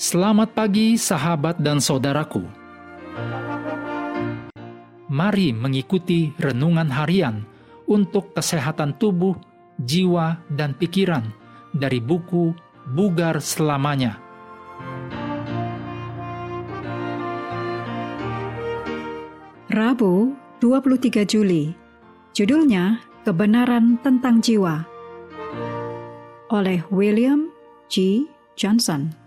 Selamat pagi sahabat dan saudaraku. Mari mengikuti renungan harian untuk kesehatan tubuh, jiwa, dan pikiran dari buku Bugar Selamanya. Rabu, 23 Juli. Judulnya Kebenaran tentang Jiwa. Oleh William G. Johnson.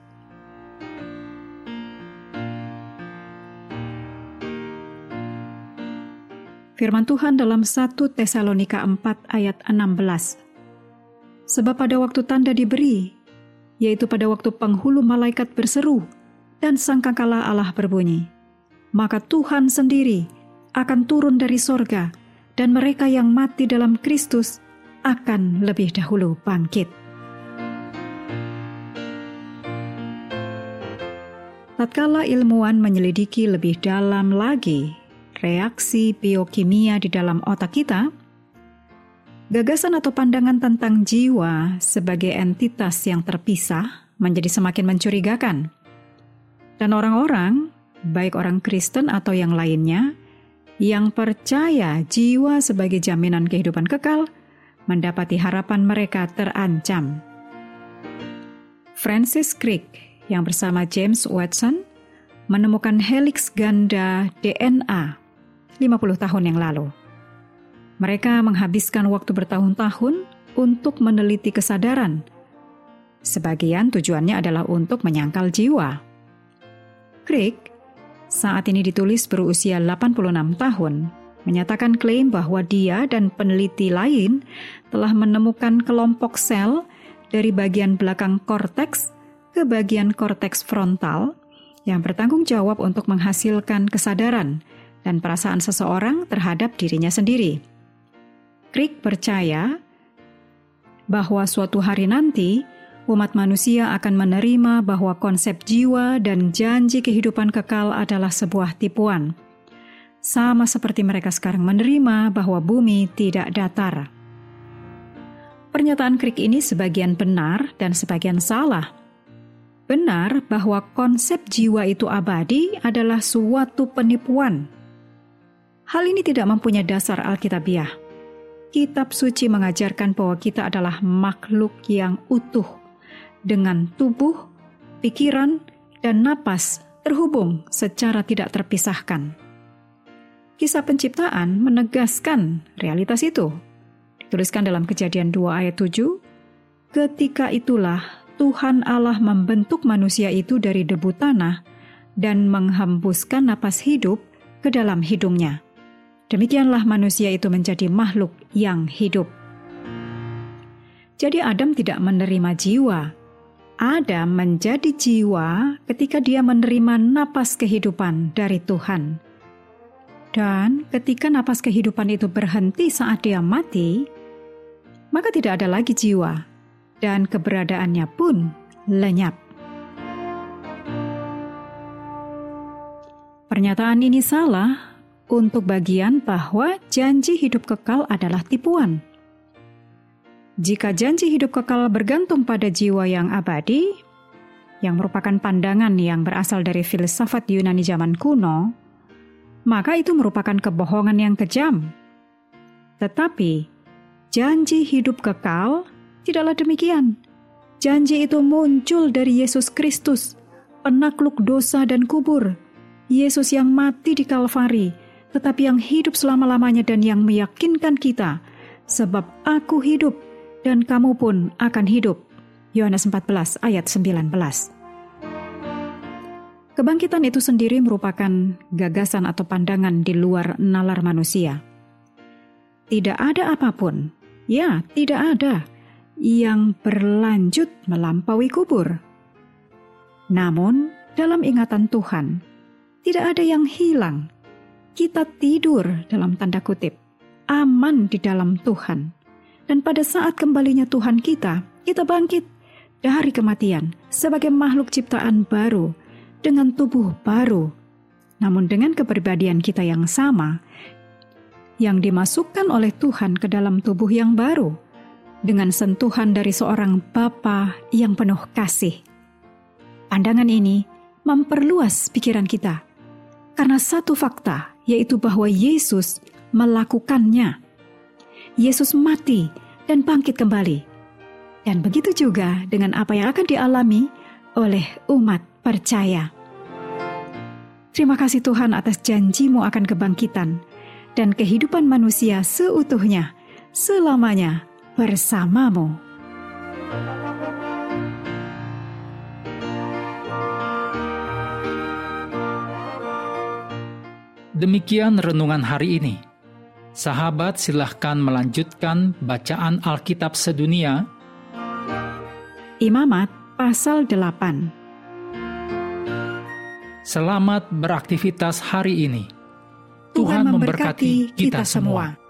Firman Tuhan dalam 1 Tesalonika 4 ayat 16. Sebab pada waktu tanda diberi, yaitu pada waktu penghulu malaikat berseru dan sangkakala Allah berbunyi, maka Tuhan sendiri akan turun dari sorga dan mereka yang mati dalam Kristus akan lebih dahulu bangkit. Tatkala ilmuwan menyelidiki lebih dalam lagi reaksi biokimia di dalam otak kita, gagasan atau pandangan tentang jiwa sebagai entitas yang terpisah menjadi semakin mencurigakan. Dan orang-orang, baik orang Kristen atau yang lainnya, yang percaya jiwa sebagai jaminan kehidupan kekal, mendapati harapan mereka terancam. Francis Crick yang bersama James Watson menemukan heliks ganda DNA 50 tahun yang lalu. Mereka menghabiskan waktu bertahun-tahun untuk meneliti kesadaran. Sebagian tujuannya adalah untuk menyangkal jiwa. Crick, saat ini ditulis berusia 86 tahun, menyatakan klaim bahwa dia dan peneliti lain telah menemukan kelompok sel dari bagian belakang korteks ke bagian korteks frontal yang bertanggung jawab untuk menghasilkan kesadaran dan perasaan seseorang terhadap dirinya sendiri. Crick percaya bahwa suatu hari nanti umat manusia akan menerima bahwa konsep jiwa dan janji kehidupan kekal adalah sebuah tipuan. Sama seperti mereka sekarang menerima bahwa bumi tidak datar. Pernyataan Crick ini sebagian benar dan sebagian salah. Benar bahwa konsep jiwa itu abadi adalah suatu penipuan. Hal ini tidak mempunyai dasar Alkitabiah. Kitab suci mengajarkan bahwa kita adalah makhluk yang utuh, dengan tubuh, pikiran, dan napas terhubung secara tidak terpisahkan. Kisah penciptaan menegaskan realitas itu. Dituliskan dalam Kejadian 2 ayat 7, ketika itulah Tuhan Allah membentuk manusia itu dari debu tanah dan menghembuskan napas hidup ke dalam hidungnya. Demikianlah manusia itu menjadi makhluk yang hidup. Jadi Adam tidak menerima jiwa. Adam menjadi jiwa ketika dia menerima napas kehidupan dari Tuhan. Dan ketika napas kehidupan itu berhenti saat dia mati, maka tidak ada lagi jiwa, dan keberadaannya pun lenyap. Pernyataan ini salah untuk bagian bahwa janji hidup kekal adalah tipuan. Jika janji hidup kekal bergantung pada jiwa yang abadi, yang merupakan pandangan yang berasal dari filsafat Yunani zaman kuno, maka itu merupakan kebohongan yang kejam. Tetapi, janji hidup kekal tidaklah demikian. Janji itu muncul dari Yesus Kristus, penakluk dosa dan kubur. Yesus yang mati di Kalvari, tetapi yang hidup selama-lamanya dan yang meyakinkan kita, sebab aku hidup dan kamu pun akan hidup. Yohanes 14 ayat 19. Kebangkitan itu sendiri merupakan gagasan atau pandangan di luar nalar manusia. Tidak ada apapun, tidak ada, yang berlanjut melampaui kubur. Namun, dalam ingatan Tuhan, tidak ada yang hilang. Kita tidur dalam tanda kutip, aman di dalam Tuhan. Dan pada saat kembalinya Tuhan kita bangkit dari kematian sebagai makhluk ciptaan baru, dengan tubuh baru. Namun dengan kepribadian kita yang sama, yang dimasukkan oleh Tuhan ke dalam tubuh yang baru, dengan sentuhan dari seorang Bapa yang penuh kasih. Pandangan ini memperluas pikiran kita, karena satu fakta, yaitu bahwa Yesus melakukannya. Yesus mati dan bangkit kembali. Dan begitu juga dengan apa yang akan dialami oleh umat percaya. Terima kasih Tuhan atas janji-Mu akan kebangkitan dan kehidupan manusia seutuhnya, selamanya bersama-Mu. Demikian renungan hari ini. Sahabat, silahkan melanjutkan bacaan Alkitab sedunia. Imamat pasal 8. Selamat beraktivitas hari ini. Tuhan memberkati kita semua.